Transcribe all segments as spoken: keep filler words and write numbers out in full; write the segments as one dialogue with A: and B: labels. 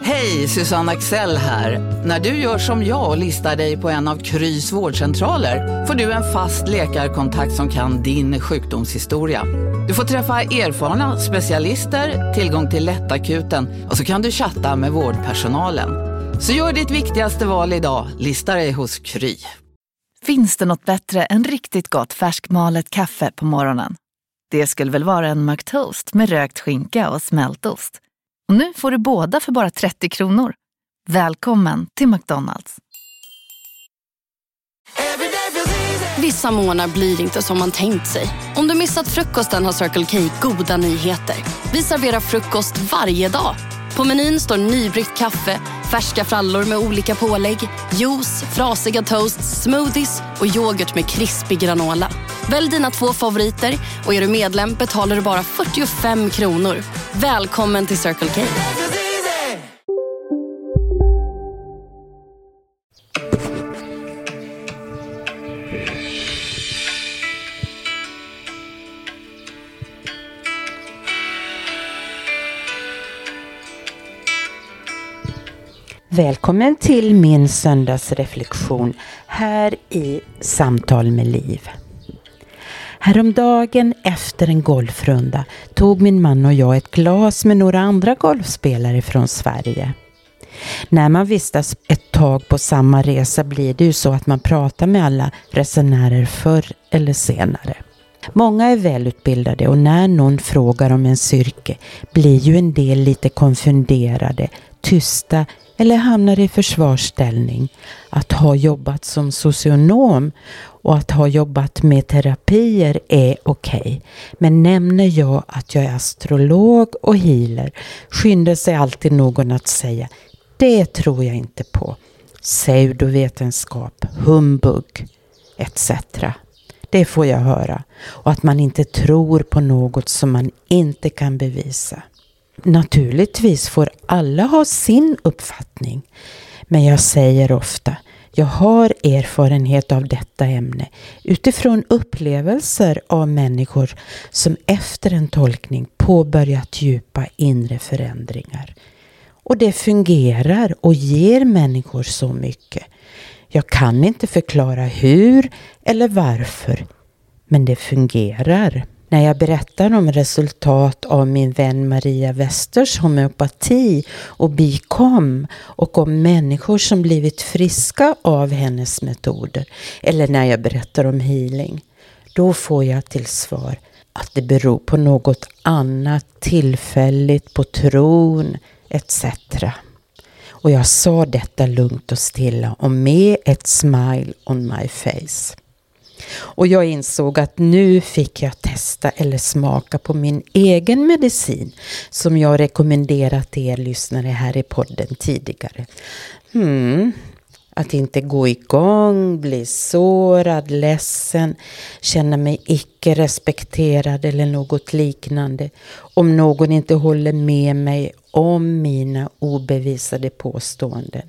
A: Hej, Susanne Axel här. När du gör som jag och listar dig på en av Krys vårdcentraler får du en fast läkarkontakt som kan din sjukdomshistoria. Du får träffa erfarna specialister, tillgång till lättakuten och så kan du chatta med vårdpersonalen. Så gör ditt viktigaste val idag, lista dig hos Kry.
B: Finns det något bättre än riktigt gott färskmalet kaffe på morgonen? Det skulle väl vara en McToast med rökt skinka och smältost. Och nu får du båda för bara trettio kronor. Välkommen till McDonald's.
C: Vissa månader blir inte som man tänkt sig. Om du missat frukosten har Circle K goda nyheter. Vi serverar frukost varje dag. På menyn står nybryggt kaffe, färska frallor med olika pålägg, juice, frasiga toasts, smoothies och yoghurt med krispig granola. Välj dina två favoriter och är du medlem betalar du bara fyrtiofem kronor. Välkommen till Circle K.
D: Välkommen till min söndagsreflektion här i Samtal med Liv. Häromdagen efter en golfrunda tog min man och jag ett glas med några andra golfspelare från Sverige. När man vistas ett tag på samma resa blir det ju så att man pratar med alla resenärer förr eller senare. Många är välutbildade och när någon frågar om en yrke blir ju en del lite konfunderade, tysta eller hamnar i försvarsställning. Att ha jobbat som socionom och att ha jobbat med terapier är okej. Men nämner jag att jag är astrolog och healer skyndar sig alltid någon att säga det tror jag inte på. Pseudovetenskap, humbug et cetera. Det får jag höra. Och att man inte tror på något som man inte kan bevisa. Naturligtvis får alla ha sin uppfattning. Men jag säger ofta, jag har erfarenhet av detta ämne utifrån upplevelser av människor som efter en tolkning påbörjat djupa inre förändringar. Och det fungerar och ger människor så mycket. Jag kan inte förklara hur eller varför, men det fungerar. När jag berättar om resultat av min vän Maria Westers homeopati och bikom och om människor som blivit friska av hennes metoder eller när jag berättar om healing, då får jag till svar att det beror på något annat tillfälligt, på tron et cetera. Och jag sa detta lugnt och stilla och med ett smile on my face. Och jag insåg att nu fick jag testa eller smaka på min egen medicin som jag rekommenderat till er lyssnare här i podden tidigare. Hmm, att inte gå igång, bli sårad, ledsen, känna mig icke respekterad eller något liknande om någon inte håller med mig om mina obevisade påståenden.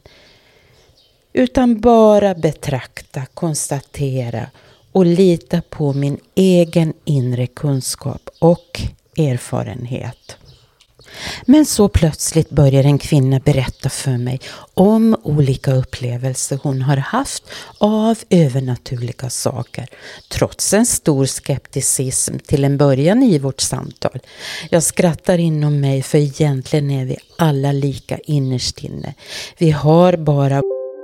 D: Utan bara betrakta, konstatera och lita på min egen inre kunskap och erfarenhet. Men så plötsligt börjar en kvinna berätta för mig om olika upplevelser hon har haft av övernaturliga saker. Trots en stor skepticism till en början i vårt samtal. Jag skrattar inom mig för egentligen är vi alla lika innerst inne. Vi har bara...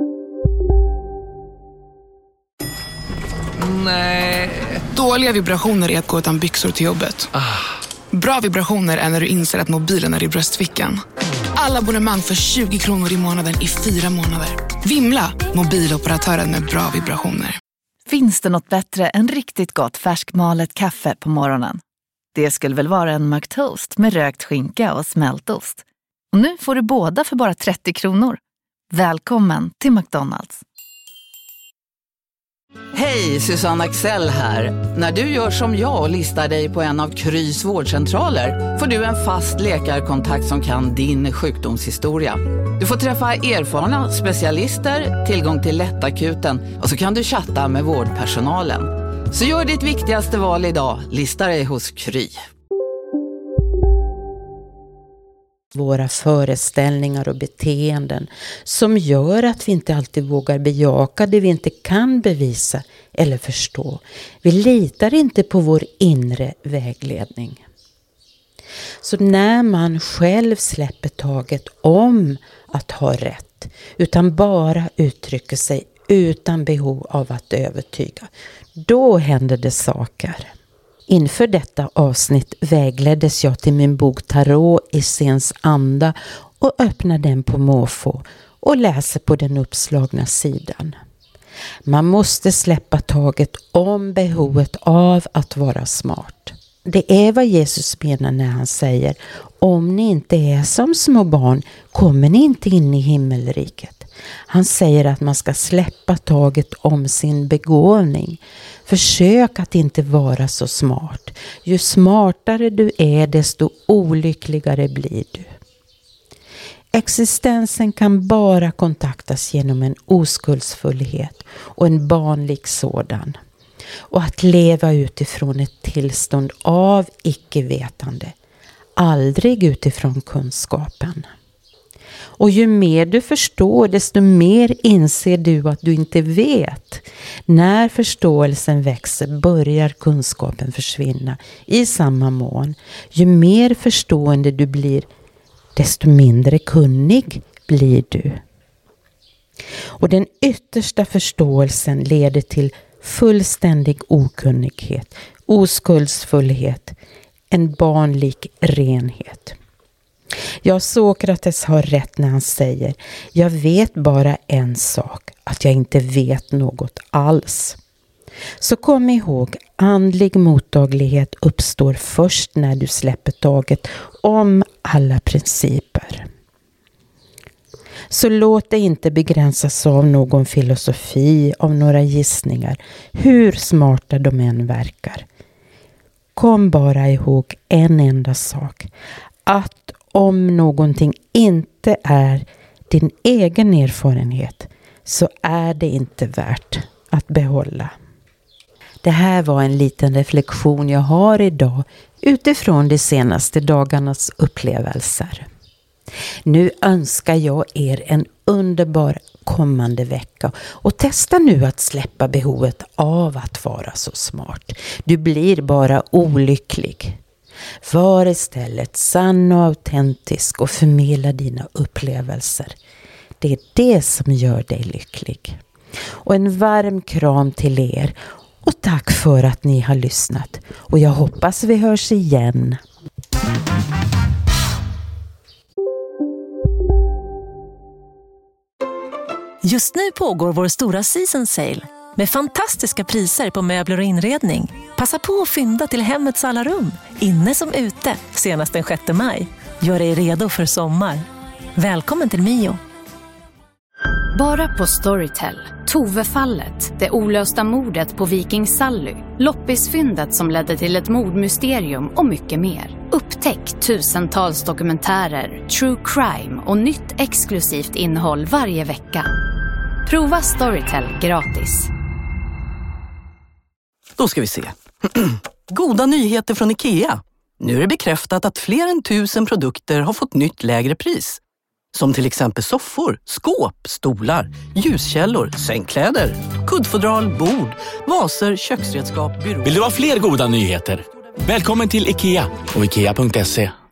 E: Nej. Dåliga vibrationer är att gå utan byxor till jobbet. Ah. Bra vibrationer är när du inser att mobilen är i bröstfickan. Alla abonnemang för tjugo kronor i månaden i fyra månader. Vimla, mobiloperatören med bra vibrationer.
B: Finns det något bättre än riktigt gott färskmalet kaffe på morgonen? Det skulle väl vara en McToast med rökt skinka och smältost. Och nu får du båda för bara trettio kronor. Välkommen till McDonald's.
A: Hej, Susanne Axel här. När du gör som jag och listar dig på en av Krys vårdcentraler får du en fast läkarkontakt som kan din sjukdomshistoria. Du får träffa erfarna specialister, tillgång till lättakuten och så kan du chatta med vårdpersonalen. Så gör ditt viktigaste val idag, lista dig hos Kry.
D: våra föreställningar och beteenden som gör att vi inte alltid vågar bejaka det vi inte kan bevisa eller förstå. Vi litar inte på vår inre vägledning. Så när man själv släpper taget om att ha rätt, utan bara uttrycker sig utan behov av att övertyga, då händer det saker. Inför detta avsnitt vägleddes jag till min bok Tarot i Sens anda och öppnade den på måfå och läser på den uppslagna sidan. Man måste släppa taget om behovet av att vara smart. Det är vad Jesus menar när han säger: om ni inte är som små barn kommer ni inte in i himmelriket. Han säger att man ska släppa taget om sin begåvning. Försök att inte vara så smart. Ju smartare du är, desto olyckligare blir du. Existensen kan bara kontaktas genom en oskuldsfullhet och en barnlig sådan. Och att leva utifrån ett tillstånd av icke-vetande. Aldrig utifrån kunskapen. Och ju mer du förstår, desto mer inser du att du inte vet. När förståelsen växer börjar kunskapen försvinna i samma mån. Ju mer förstående du blir, desto mindre kunnig blir du. Och den yttersta förståelsen leder till fullständig okunnighet, oskuldsfullhet, en barnlik renhet. Ja, Sokrates har rätt när han säger: jag vet bara en sak, att jag inte vet något alls. Så kom ihåg, andlig mottaglighet uppstår först när du släpper taget om alla principer. Så låt dig inte begränsas av någon filosofi, av några gissningar, hur smarta de än verkar. Kom bara ihåg en enda sak, att om någonting inte är din egen erfarenhet så är det inte värt att behålla. Det här var en liten reflektion jag har idag utifrån de senaste dagarnas upplevelser. Nu önskar jag er en underbar kommande vecka och testa nu att släppa behovet av att vara så smart. Du blir bara olycklig. Var istället sann och autentisk och förmedla dina upplevelser. Det är det som gör dig lycklig. Och en varm kram till er och tack för att ni har lyssnat. Och jag hoppas vi hörs igen.
F: Just nu pågår vår stora season sale med fantastiska priser på möbler och inredning. Passa på att fynda till hemmets alla rum, inne som ute, senast den sjätte maj. Gör dig redo för sommar. Välkommen till Mio.
G: Bara på Storytel. Tove-fallet, det olösta mordet på Viking Sally, loppisfyndet som ledde till ett mordmysterium och mycket mer. Upptäck tusentals dokumentärer, true crime och nytt exklusivt innehåll varje vecka. Prova Storytel gratis.
H: Då ska vi se. Goda nyheter från IKEA. Nu är det bekräftat att fler än tusen produkter har fått nytt lägre pris. Som till exempel soffor, skåp, stolar, ljuskällor, sängkläder, kuddfodral, bord, vaser, köksredskap, byråer.
I: Vill du ha fler goda nyheter? Välkommen till IKEA och ikea punkt se.